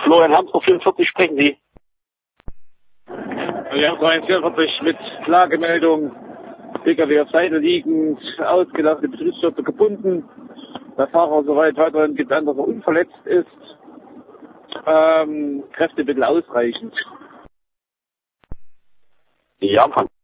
Florian Hamster 44, sprechen Sie. Ja, 44 mit Klagemeldung. PKW auf Seite liegend, ausgelassene Betriebsstoffe gebunden. Der Fahrer soweit weiterhin getan, dass er unverletzt ist. Kräfte bitte ausreichend. Ja,